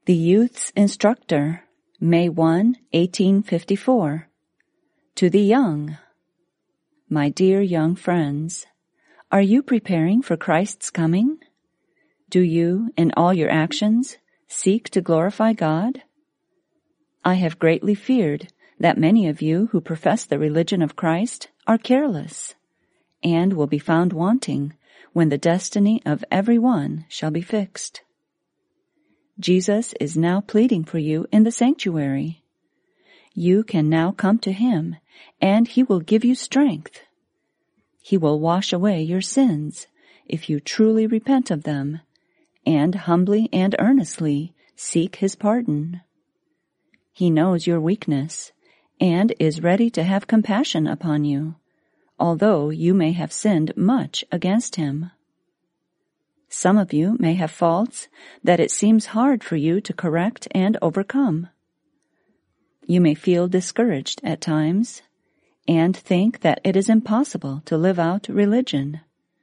The Youth's Instructor, May 1, 1854. To the Young. My dear young friends, are you preparing for Christ's coming? Do you, in all your actions, seek to glorify God? I have greatly feared that many of you who profess the religion of Christ are careless, and will be found wanting when the destiny of every one shall be fixed. Jesus is now pleading for you in the sanctuary. You can now come to him, and he will give you strength. He will wash away your sins if you truly repent of them, and humbly and earnestly seek his pardon. He knows your weakness, and is ready to have compassion upon you, although you may have sinned much against him. Some of you may have faults that it seems hard for you to correct and overcome. You may feel discouraged at times, and think that it is impossible to live out religion.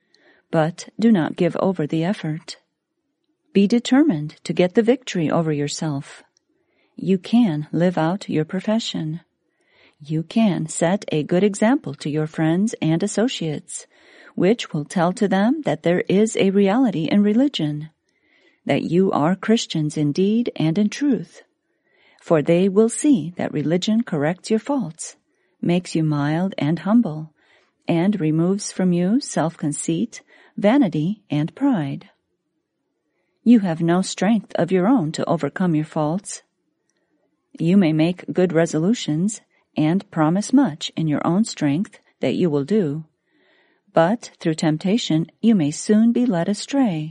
But do not give over the effort. Be determined to get the victory over yourself. You can live out your profession. You can set a good example to your friends and associates, which will tell to them that there is a reality in religion, that you are Christians in deed and in truth. For they will see that religion corrects your faults, makes you mild and humble, and removes from you self-conceit, vanity, and pride. You have no strength of your own to overcome your faults. You may make good resolutions and promise much in your own strength that you will do, but through temptation you may soon be led astray.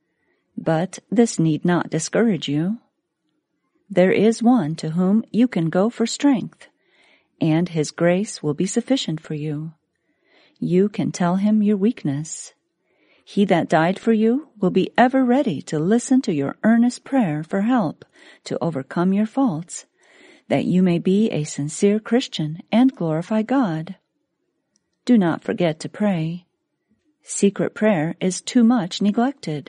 But this need not discourage you. There is one to whom you can go for strength, and his grace will be sufficient for you. You can tell him your weakness. He that died for you will be ever ready to listen to your earnest prayer for help to overcome your faults, that you may be a sincere Christian and glorify God. Do not forget to pray. Secret prayer is too much neglected.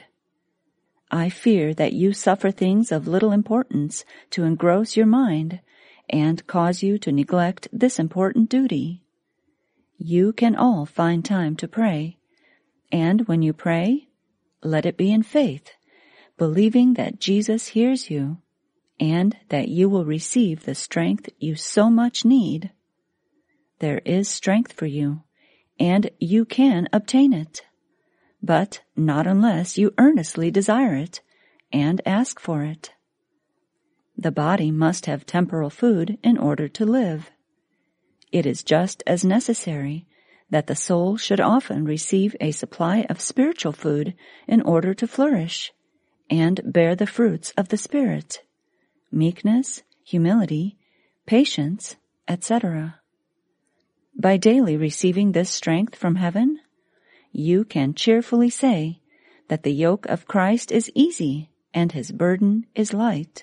I fear that you suffer things of little importance to engross your mind and cause you to neglect this important duty. You can all find time to pray, and when you pray, let it be in faith, believing that Jesus hears you, and that you will receive the strength you so much need. There is strength for you, and you can obtain it, but not unless you earnestly desire it and ask for it. The body must have temporal food in order to live. It is just as necessary that the soul should often receive a supply of spiritual food in order to flourish and bear the fruits of the Spirit, meekness, humility, patience, etc. By daily receiving this strength from heaven, you can cheerfully say that the yoke of Christ is easy and his burden is light.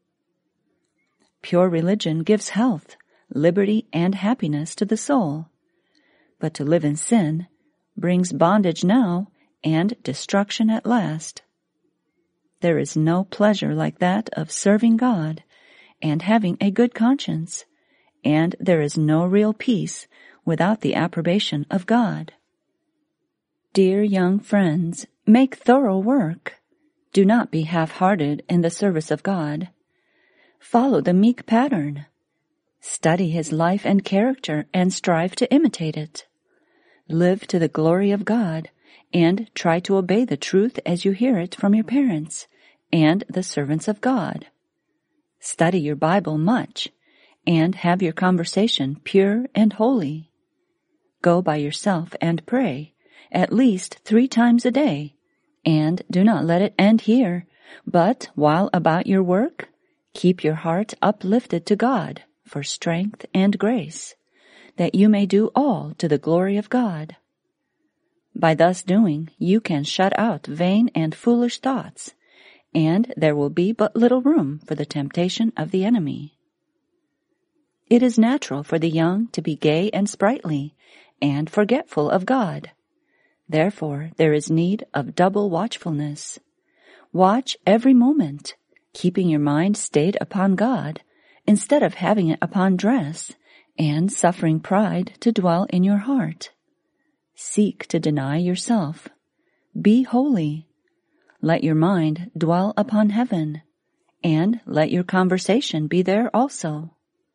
Pure religion gives health, liberty, and happiness to the soul, but to live in sin brings bondage now and destruction at last. There is no pleasure like that of serving God and having a good conscience, and there is no real peace without the approbation of God. Dear young friends, make thorough work. Do not be half-hearted in the service of God. Follow the meek pattern. Study his life and character and strive to imitate it. Live to the glory of God and try to obey the truth as you hear it from your parents and the servants of God. Study your Bible much and have your conversation pure and holy. Go by yourself and pray at least 3 times a day, and do not let it end here, but while about your work, keep your heart uplifted to God for strength and grace, that you may do all to the glory of God. By thus doing, you can shut out vain and foolish thoughts, and there will be but little room for the temptation of the enemy. It is natural for the young to be gay and sprightly, and forgetful of God. Therefore, there is need of double watchfulness. Watch every moment, keeping your mind stayed upon God instead of having it upon dress, and suffering pride to dwell in your heart. Seek to deny yourself. Be holy. Let your mind dwell upon heaven, and let your conversation be there also.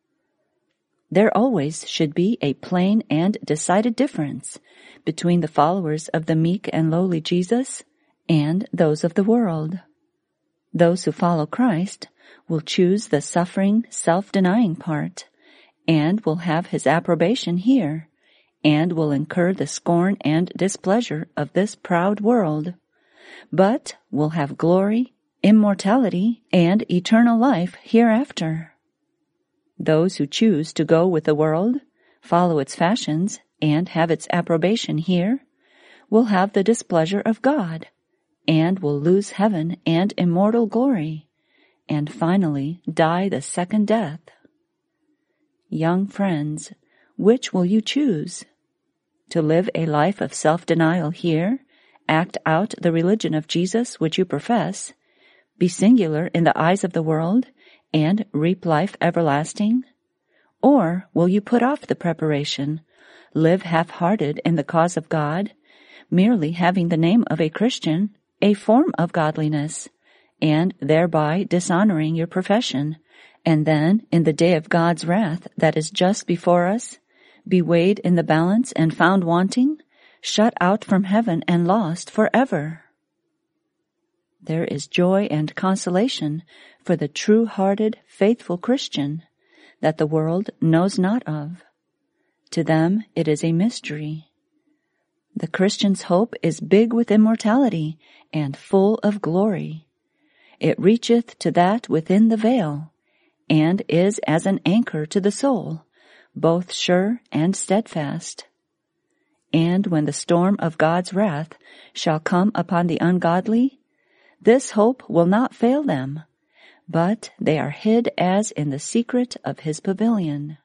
There always should be a plain and decided difference between the followers of the meek and lowly Jesus and those of the world. Those who follow Christ will choose the suffering, self-denying part, and will have his approbation here, and will incur the scorn and displeasure of this proud world, but will have glory, immortality, and eternal life hereafter. Those who choose to go with the world, follow its fashions, and have its approbation here, will have the displeasure of God, and will lose heaven and immortal glory, and finally die the second death. Young friends, which will you choose? To live a life of self-denial here, act out the religion of Jesus which you profess, be singular in the eyes of the world, and reap life everlasting? Or will you put off the preparation, live half-hearted in the cause of God, merely having the name of a Christian, a form of godliness, and thereby dishonoring your profession, and then, in the day of God's wrath that is just before us, be weighed in the balance and found wanting, shut out from heaven and lost forever? There is joy and consolation for the true-hearted, faithful Christian that the world knows not of. To them it is a mystery. The Christian's hope is big with immortality and full of glory. It reacheth to that within the veil, and is as an anchor to the soul, both sure and steadfast. And when the storm of God's wrath shall come upon the ungodly, this hope will not fail them, but they are hid as in the secret of his pavilion.